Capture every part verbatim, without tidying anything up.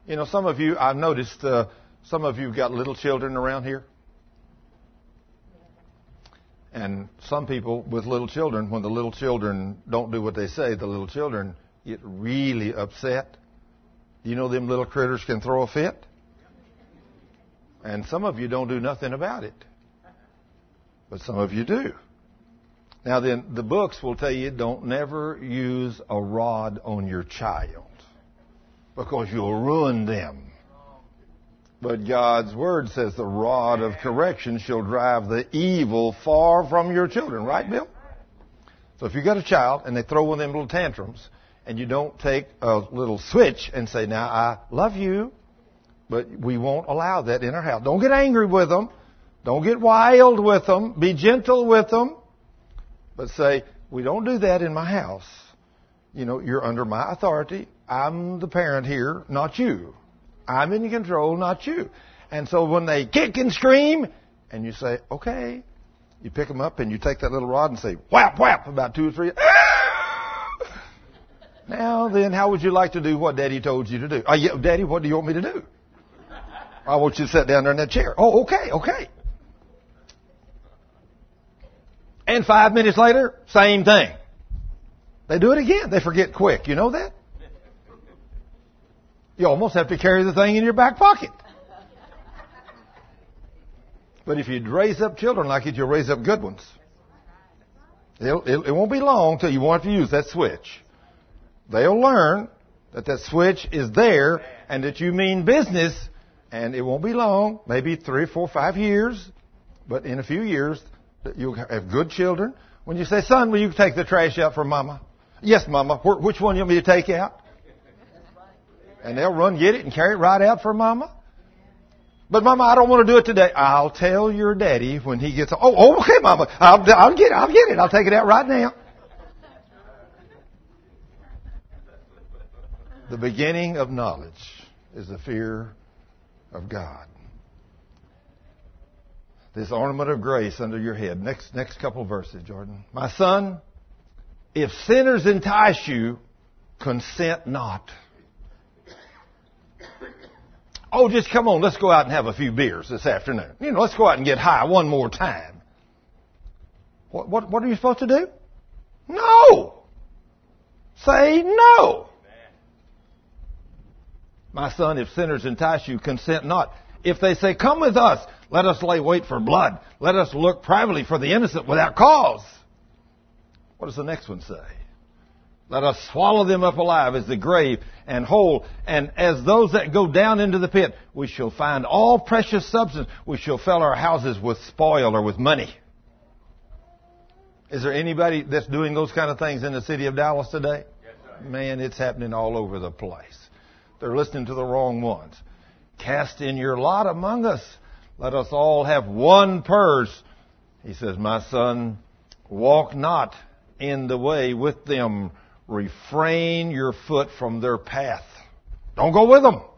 You know, some of you, I've noticed, uh, some of you have got little children around here. And some people with little children, when the little children don't do what they say, the little children get really upset. You know them little critters can throw a fit? And some of you don't do nothing about it. But some of you do. Now then, the books will tell you don't never use a rod on your child, because you'll ruin them. But God's Word says the rod of correction shall drive the evil far from your children. Right, Bill? So if you got a child and they throw one of them little tantrums, and you don't take a little switch and say, now, I love you, but we won't allow that in our house. Don't get angry with them. Don't get wild with them. Be gentle with them. But say, we don't do that in my house. You know, you're under my authority. I'm the parent here, not you. I'm in control, not you. And so when they kick and scream, and you say, okay, you pick them up and you take that little rod and say, whap, whap, about two or three. Now then, how would you like to do what Daddy told you to do? Uh, yeah, Daddy, what do you want me to do? I want you to sit down there in that chair. Oh, okay, okay. And five minutes later, same thing. They do it again. They forget quick. You know that? You almost have to carry the thing in your back pocket. But if you raise up children like it, you'll raise up good ones. It'll, it, it won't be long till you won't have to use that switch. They'll learn that that switch is there and that you mean business, and it won't be long, maybe three, four, five years, but in a few years, you'll have good children. When you say, son, will you take the trash out for Mama? Yes, Mama. Which one do you want me to take out? And they'll run, get it, and carry it right out for Mama. But, Mama, I don't want to do it today. I'll tell your daddy when he gets... Oh, oh okay, Mama. I'll, I'll get it. I'll get it. I'll take it out right now. The beginning of knowledge is the fear of God. This ornament of grace under your head. Next, next couple of verses, Jordan. My son, if sinners entice you, consent not. Oh, just come on, let's go out and have a few beers this afternoon. You know, let's go out and get high one more time. What, what, what are you supposed to do? No! Say no! My son, if sinners entice you, consent not. If they say, come with us, let us lay wait for blood. Let us look privately for the innocent without cause. What does the next one say? Let us swallow them up alive as the grave and whole. And as those that go down into the pit, we shall find all precious substance. We shall fill our houses with spoil or with money. Is there anybody that's doing those kind of things in the city of Dallas today? Yes, sir. Man, it's happening all over the place. They're listening to the wrong ones. Cast in your lot among us. Let us all have one purse. He says, my son, walk not in the way with them. Refrain your foot from their path. Don't go with them.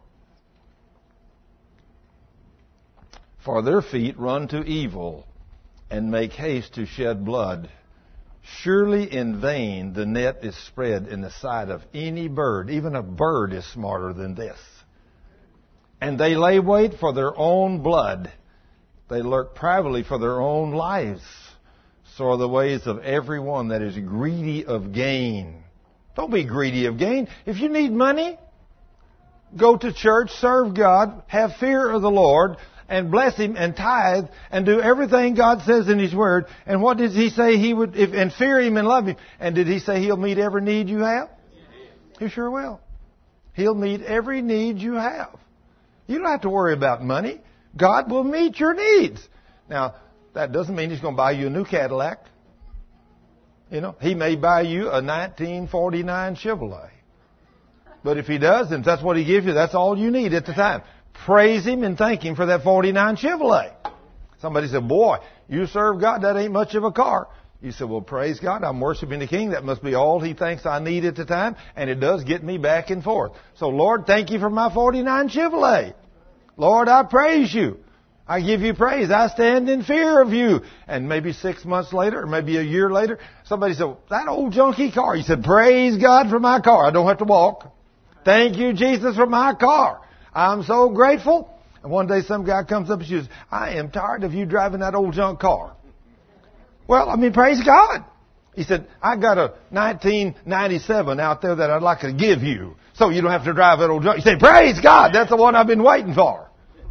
For their feet run to evil and make haste to shed blood. Surely in vain the net is spread in the sight of any bird. Even a bird is smarter than this. And they lay wait for their own blood. They lurk privately for their own lives. So are the ways of everyone that is greedy of gain. Don't be greedy of gain. If you need money, go to church, serve God, have fear of the Lord, and bless Him and tithe and do everything God says in His Word. And what did He say He would, if, and fear Him and love Him? And did He say He'll meet every need you have? He sure will. He'll meet every need you have. You don't have to worry about money. God will meet your needs. Now, that doesn't mean He's going to buy you a new Cadillac. You know, He may buy you a nineteen forty-nine Chevrolet. But if He does, and that's what He gives you, that's all you need at the time. Praise Him and thank Him for that forty-nine Chevrolet. Somebody said, boy, you serve God, that ain't much of a car. You said, well, praise God, I'm worshiping the King. That must be all He thinks I need at the time. And it does get me back and forth. So, Lord, thank You for my forty-nine Chevrolet. Lord, I praise You. I give You praise. I stand in fear of You. And maybe six months later, or maybe a year later, somebody said, that old junky car. You said, praise God for my car. I don't have to walk. Thank You, Jesus, for my car. I'm so grateful. And one day some guy comes up and says, I am tired of you driving that old junk car. Well, I mean, praise God. He said, I got a nineteen ninety-seven out there that I'd like to give you so you don't have to drive that old junk. You say, praise God, that's the one I've been waiting for.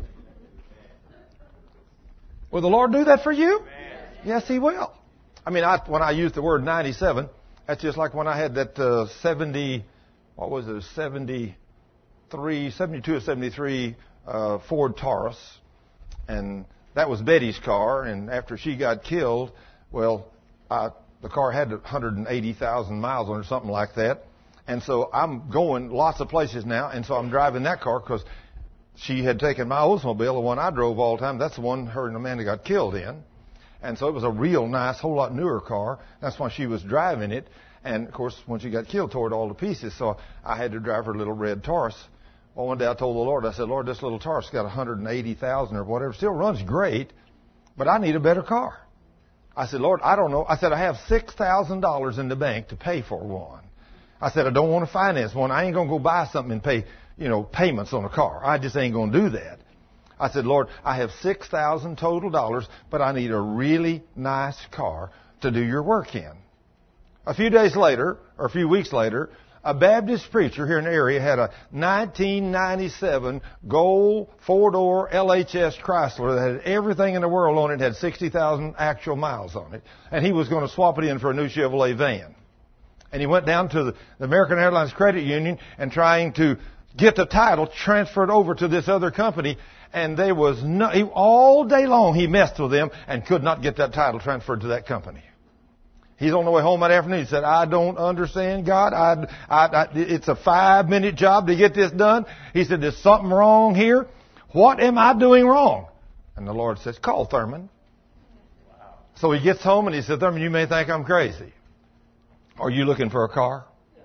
Will the Lord do that for you? Yes, He will. I mean, I, when I use the word ninety-seven, that's just like when I had that uh, seventy, what was it, seventy-three, seventy-two or seventy-three uh, Ford Taurus. And that was Betty's car. And after she got killed, well, I, the car had one hundred eighty thousand miles on it, something like that. And so I'm going lots of places now. And so I'm driving that car because she had taken my Oldsmobile, the one I drove all the time. That's the one her and Amanda got killed in. And so it was a real nice, whole lot newer car. That's why she was driving it. And, of course, when she got killed, tore it all to pieces. So I had to drive her little red Taurus. Well, one day I told the Lord, I said, Lord, this little Taurus got one hundred eighty thousand or whatever. Still runs great, but I need a better car. I said, Lord, I don't know. I said, I have six thousand dollars in the bank to pay for one. I said, I don't want to finance one. I ain't going to go buy something and pay, you know, payments on a car. I just ain't going to do that. I said, Lord, I have six thousand total dollars, but I need a really nice car to do your work in. A few days later, or a few weeks later, a Baptist preacher here in the area had a nineteen ninety-seven gold four-door L H S Chrysler that had everything in the world on it, had sixty thousand actual miles on it, and he was going to swap it in for a new Chevrolet van. And he went down to the American Airlines Credit Union and trying to get the title transferred over to this other company. And there was no, he, all day long he messed with them and could not get that title transferred to that company. He's on the way home that afternoon. He said, I don't understand, God. I, I, I, it's a five-minute job to get this done. He said, there's something wrong here. What am I doing wrong? And the Lord says, call Thurman. Wow. So he gets home and he said, Thurman, you may think I'm crazy. Are you looking for a car?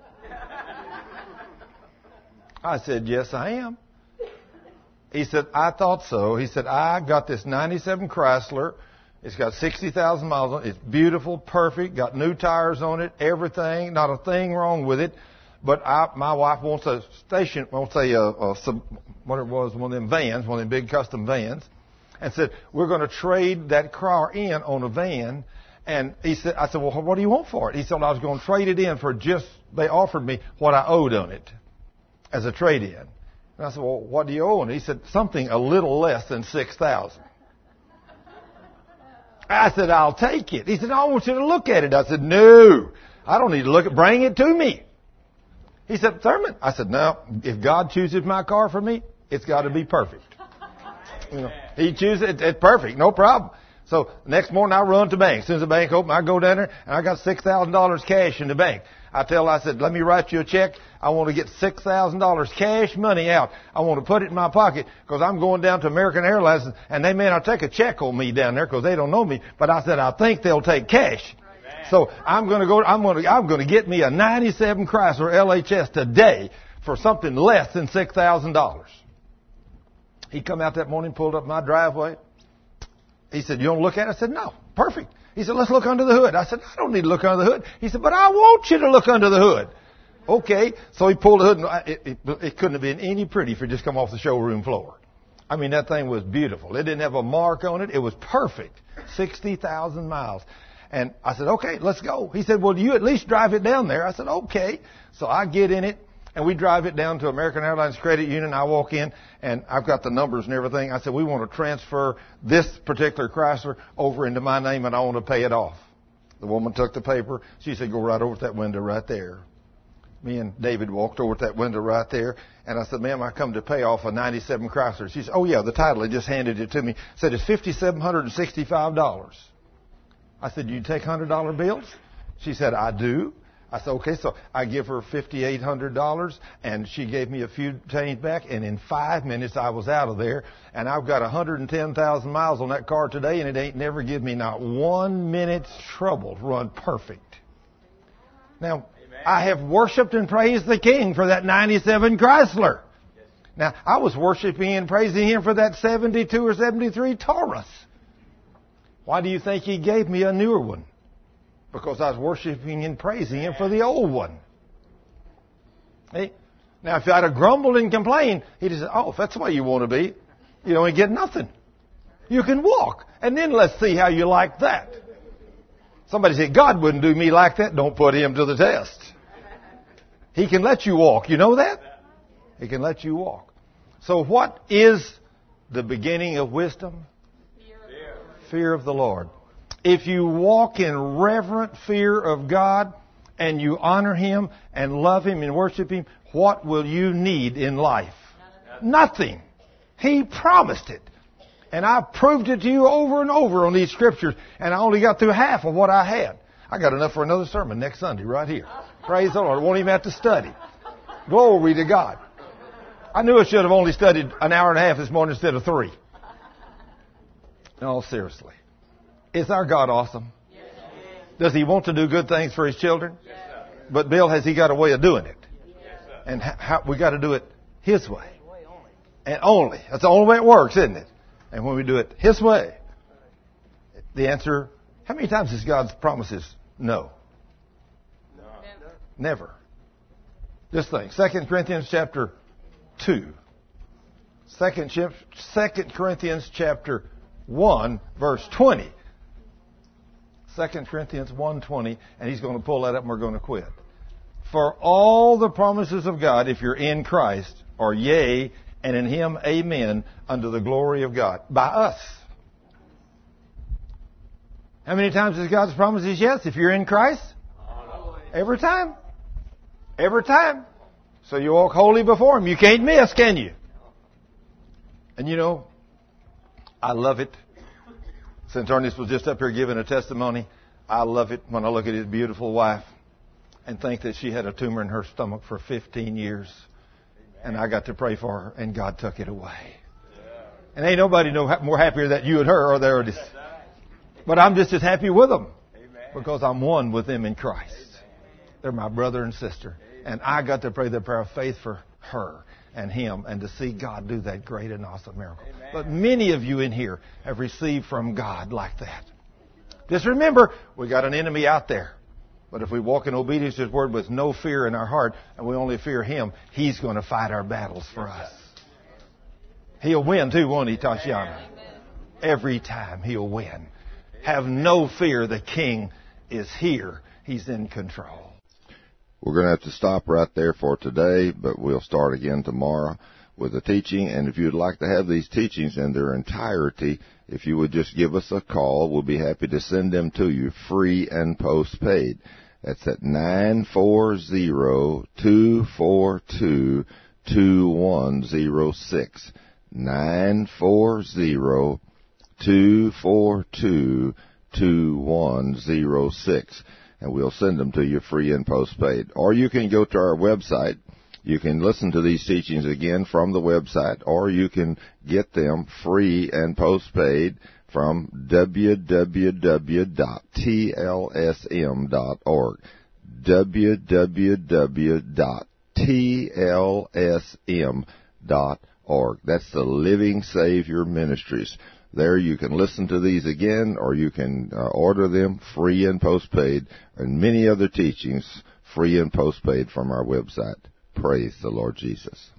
I said, yes, I am. He said, I thought so. He said, I got this ninety-seven Chrysler. It's got sixty thousand miles on it. It's beautiful, perfect, got new tires on it, everything, not a thing wrong with it. But I, my wife wants a station, wants a, a, a, what it was, one of them vans, one of them big custom vans, and said, we're going to trade that car in on a van. And he said, I said, well, what do you want for it? He said, I was going to trade it in for just, they offered me what I owed on it as a trade-in. And I said, well, what do you owe? And he said, something a little less than six thousand dollars. I said, I'll take it. He said, I want you to look at it. I said, no, I don't need to look at it. Bring it to me. He said, Thurman. I said, no, if God chooses my car for me, it's got to be perfect. You know, He chooses it, it's perfect, no problem. So next morning I run to the bank. As soon as the bank opens, I go down there and I got six thousand dollars cash in the bank. I tell, I said, let me write you a check. I want to get six thousand dollars cash money out. I want to put it in my pocket because I'm going down to American Airlines and they may not take a check on me down there because they don't know me. But I said, I think they'll take cash. Amen. So I'm going to go, I'm going to, I'm going to get me a ninety-seven Chrysler L H S today for something less than six thousand dollars. He come out that morning, pulled up my driveway. He said, you want to look at it? I said, no, perfect. He said, let's look under the hood. I said, I don't need to look under the hood. He said, but I want you to look under the hood. Okay. So he pulled the hood. And it, it, it couldn't have been any pretty if it just come off the showroom floor. I mean, that thing was beautiful. It didn't have a mark on it. It was perfect. sixty thousand miles. And I said, okay, let's go. He said, well, you at least drive it down there. I said, okay. So I get in it. And we drive it down to American Airlines Credit Union. I walk in, and I've got the numbers and everything. I said, we want to transfer this particular Chrysler over into my name, and I want to pay it off. The woman took the paper. She said, go right over to that window right there. Me and David walked over to that window right there. And I said, ma'am, I come to pay off a ninety-seven Chrysler. She said, oh, yeah, the title. They just handed it to me. Said, it's five thousand seven hundred sixty-five dollars. I said, do you take one hundred dollar bills? She said, I do. I said, okay, so I give her five thousand eight hundred dollars, and she gave me a few change back, and in five minutes I was out of there, and I've got one hundred ten thousand miles on that car today, and it ain't never given me not one minute's trouble to run perfect. Now, amen. I have worshiped and praised the King for that ninety-seven Chrysler. Yes. Now, I was worshiping and praising Him for that seventy-two or seventy-three Taurus. Why do you think He gave me a newer one? Because I was worshiping and praising Him for the old one. Hey? Now, if I'd have grumbled and complained, he'd have said, oh, if that's the way you want to be, you don't get nothing. You can walk. And then let's see how you like that. Somebody said, God wouldn't do me like that. Don't put him to the test. He can let you walk. You know that? He can let you walk. So what is the beginning of wisdom? Fear. Fear of the Lord. If you walk in reverent fear of God and you honor Him and love Him and worship Him, what will you need in life? Nothing. He promised it. And I've proved it to you over and over on these scriptures, and I only got through half of what I had. I got enough for another sermon next Sunday right here. Praise the Lord. I won't even have to study. Glory to God. I knew I should have only studied an hour and a half this morning instead of three. No, seriously. Is our God awesome? Yes. Does He want to do good things for His children? Yes. But Bill, has He got a way of doing it? Yes. And how, we got to do it His way. And only. That's the only way it works, isn't it? And when we do it His way, the answer, how many times is God's promises no? No. Never. This thing, Second Corinthians chapter two. Second, Second Corinthians chapter one, verse twenty. Second Corinthians one twenty, and he's going to pull that up and we're going to quit. For all the promises of God, if you're in Christ, are yea, and in Him, amen, unto the glory of God. By us. How many times is God's promises yes if you're in Christ? Every time. Every time. So you walk holy before Him. You can't miss, can you? And you know, I love it. Since Ernest was just up here giving a testimony, I love it when I look at his beautiful wife and think that she had a tumor in her stomach for fifteen years. And I got to pray for her, and God took it away. And ain't nobody no more happier than you and her, or there it is. But I'm just as happy with them because I'm one with them in Christ. They're my brother and sister. And I got to pray the prayer of faith for her and him and to see God do that great and awesome miracle. Amen. But many of you in here have received from God like that. Just remember, we got an enemy out there. But if we walk in obedience to His Word with no fear in our heart and we only fear Him, He's going to fight our battles for us. He'll win too, won't He, Tatiana? Every time He'll win. Have no fear. The King is here. He's in control. We're going to have to stop right there for today, but we'll start again tomorrow with the teaching. And if you'd like to have these teachings in their entirety, if you would just give us a call, we'll be happy to send them to you free and postpaid. That's at nine four zero, two four two, two one zero six. nine four zero, two four two, two one zero six. And we'll send them to you free and postpaid. Or you can go to our website. You can listen to these teachings again from the website, or you can get them free and postpaid from w w w dot t l s m dot org. w w w dot t l s m dot org. That's the Living Savior Ministries. There you can listen to these again, or you can uh, order them free and postpaid, and many other teachings free and postpaid from our website. Praise the Lord Jesus.